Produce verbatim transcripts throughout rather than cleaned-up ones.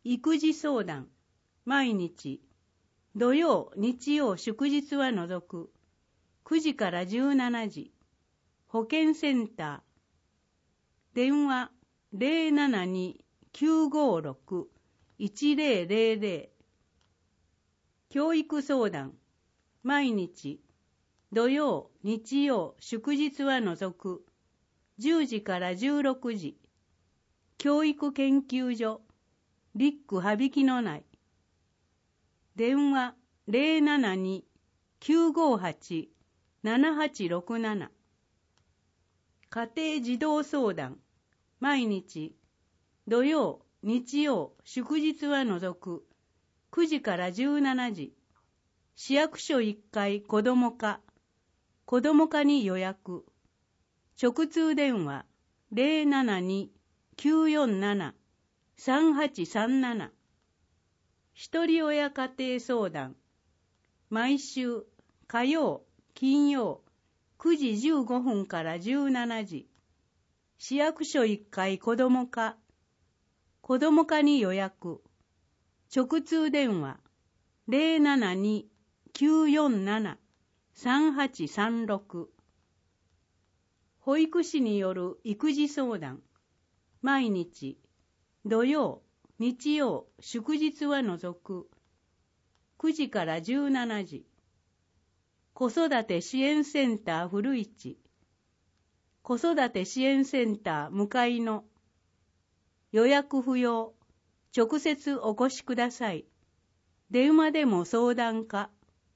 育児相談、毎日、土曜、日曜、祝日は除く、くじからじゅうしちじ、保健センター、電話 ゼロななに きゅうごろく いちゼロゼロゼロ、教育相談、毎日、土曜、日曜、祝日は除く、じゅうじからじゅうろくじ、教育研究所、リック羽曳の内、電話 ゼロななに きゅうごはち ななはちろくなな、家庭児童相談、毎日、土曜、日曜、祝日は除く、くじからじゅうしちじ、市役所いっかい子ども課、子ども課に予約、直通電話 ゼロななに きゅうよんなな さんはちさんなな、一人親家庭相談、毎週火曜、金曜、くじじゅうごふんからじゅうしちじ、市役所いっかい子ども課、子ども課に予約、直通電話 ゼロななに きゅうよんなな さんはちさんろく、保育士による育児相談、毎日、土曜、日曜、祝日は除く、くじからじゅうしちじ、子育て支援センター古市、子育て支援センター向かいの、予約不要、直接お越しください。電話でも相談可。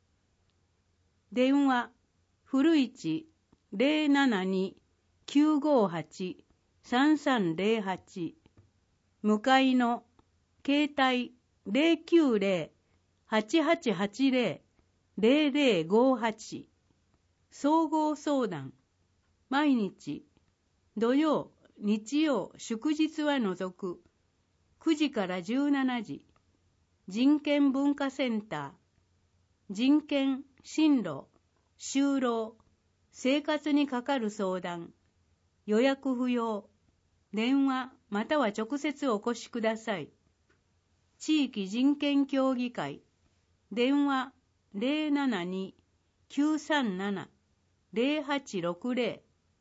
電話、古市 ゼロななに きゅうごはち さんさんゼロはち、向かいの、携帯 ゼロきゅうゼロ はちはちはちゼロ ゼロゼロごはち、総合相談、毎日、土曜、日曜、祝日は除く、くじからじゅうしちじ、人権文化センター、人権、進路、就労、生活にかかる相談、予約不要、電話または直接お越しください。地域人権協議会、電話 ゼロななに きゅうさんなな ゼロはちろくゼロ、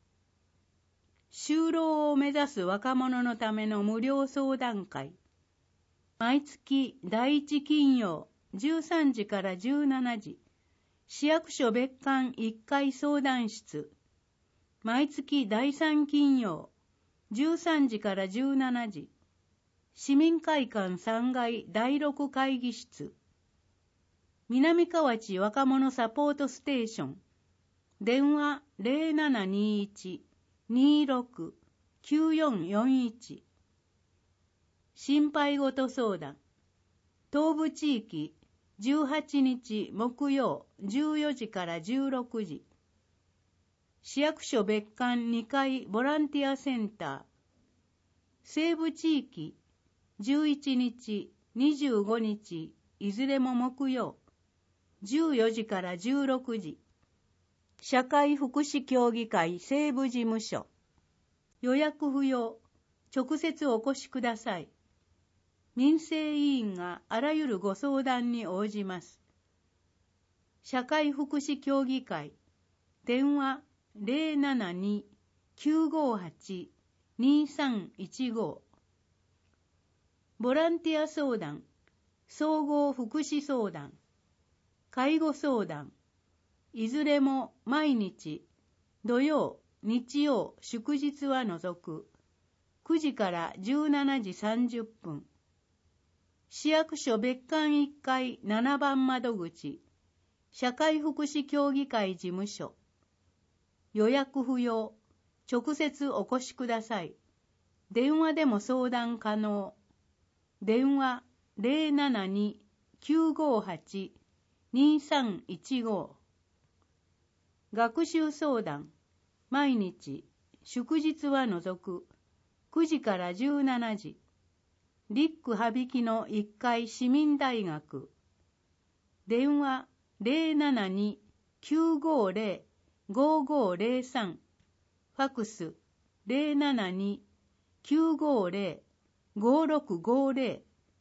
就労を目指す若者のための無料相談会、毎月第一金曜じゅうさんじからじゅうしちじ、市役所別館いっかい相談室、毎月第三金曜じゅうさんじからじゅうしちじ、市民会館さんがいだいろく会議室、南河内若者サポートステーション、電話 ゼロななにいち にろく きゅうよんよんいち、心配事相談、東部地域じゅうはちにち木曜じゅうよじからじゅうろくじ、市役所別館にかいボランティアセンター、西部地域じゅういちにちにじゅうごにちいずれも木曜じゅうよじからじゅうろくじ、社会福祉協議会西部事務所、予約不要、直接お越しください。民生委員があらゆるご相談に応じます。社会福祉協議会、電話 ゼロななに きゅうごはち にさんいちご、ボランティア相談、総合福祉相談、介護相談、いずれも毎日、土曜、日曜、祝日は除く、くじからじゅうしちじさんじゅっぷん、市役所別館いっかいななばん窓口、社会福祉協議会事務所、予約不要、直接お越しください。電話でも相談可能。電話 ゼロななに きゅうごはち にさんいちご、学習相談、毎日、祝日は除く、くじからじゅうしちじ、リック羽曳のいっかい市民大学、電話 ゼロななに きゅうごゼロ ごごゼロさん、ファクス ゼロななに きゅうごゼロ ごろくごゼロ、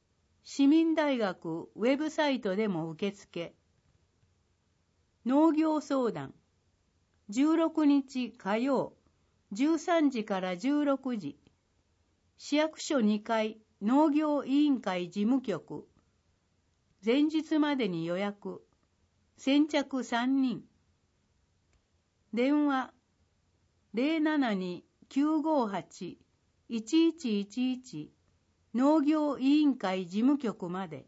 市民大学ウェブサイトでも受付。農業相談。じゅうろくにち火曜、じゅうさんじからじゅうろくじ。市役所にかい農業委員会事務局。前日までに予約。先着さんにん。電話ゼロななに きゅうごはち いちいちいちいち 農業委員会事務局まで。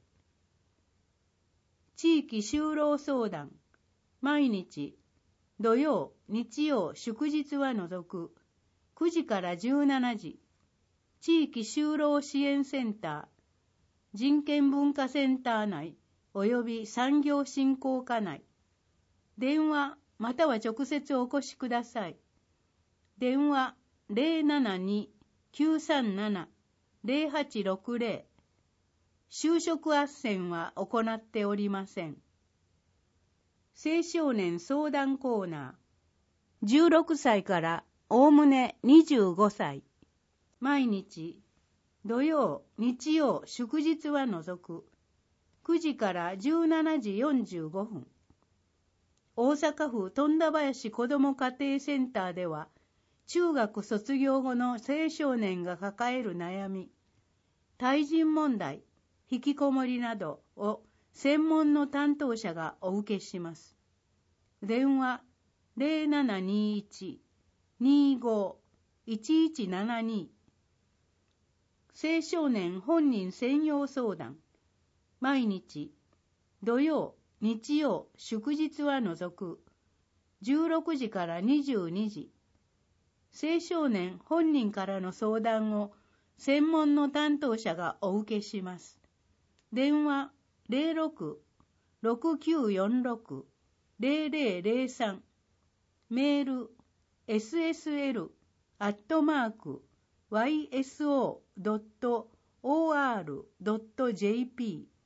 地域就労相談。毎日土曜、日曜、祝日は除くくじからじゅうしちじ。地域就労支援センター、人権文化センター内及び産業振興課内。電話または直接お越しください。電話ゼロななに きゅうさんなな ゼロはちろくゼロ。就職斡旋は行っておりません。青少年相談コーナー。じゅうろくさいからおおむねにじゅうごさい。毎日土曜、日曜、祝日は除くくじからじゅうしちじよんじゅうごふん。大阪府富田林子ども家庭センターでは、中学卒業後の青少年が抱える悩み、対人問題、引きこもりなどを専門の担当者がお受けします。電話ゼロななにいち にご いちいちななに。青少年本人専用相談。毎日土曜、日曜、祝日は除くじゅうろくじからにじゅうにじ。青少年本人からの相談を専門の担当者がお受けします。電話ゼロろく ろくきゅうよんろく ゼロゼロゼロさん。メール エスエスエル アットマーク ワイエスオー ドット オーアール ドット ジェーピー